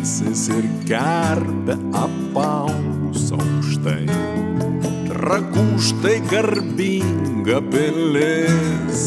pelėsis ir kerpė apaugus aukštai. Trakų štai garbinga pilis,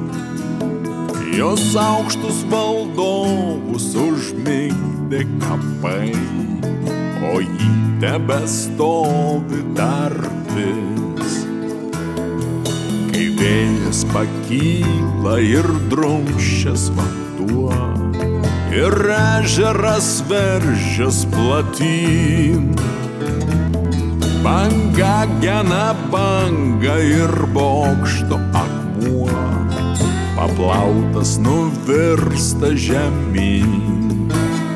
jos aukštus valdovus užmigdė kapai, o jį tebestovi dar vis. Kai vėjas pakyla ir drumsčias vanduo, ir ežeras veržias platyn, banga gena banga ir bokšto akmuo paplautas nuvirsta žemyn.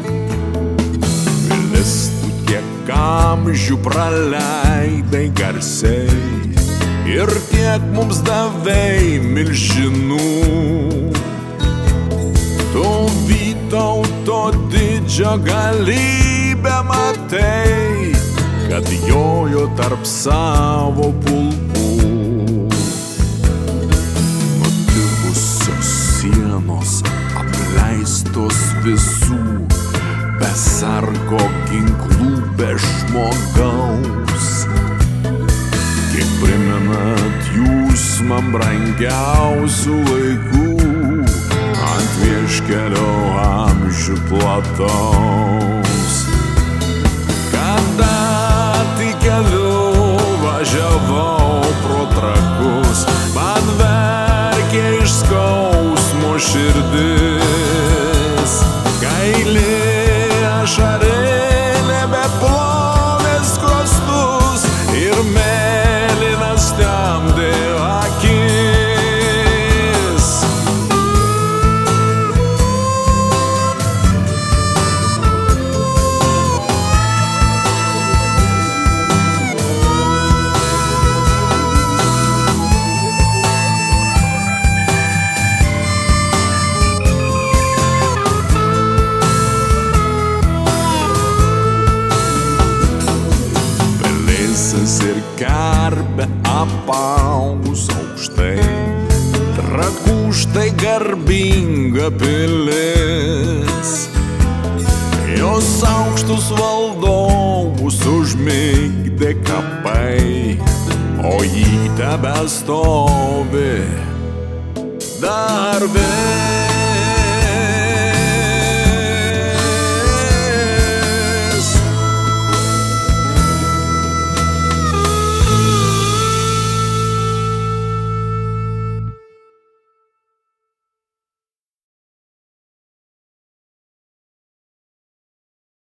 Pilis tu tiek amžių praleidai garsiai ir tiek mums davei milžinų. Tu Vytauto didžio galybę matei, kad jojo tarp savo pulkų. Nutilusios sienos apleistos visų, be sargo ginklų, be žmogaus. Kiek primenat jūs man brangiausių laikų, ant vieškelio amžių plataus. Kada tik keliu važiavau pro Trakus, man verkė iš skausmo širdis. Gaili ašarėlė beplovė skruostus ir mėlynas temdė akis. Ir kerpė apaugus aukštai, Trakų štai garbinga pilis, jos aukštus valdovus užmigdė kapai, o jį tebestovi dar vis.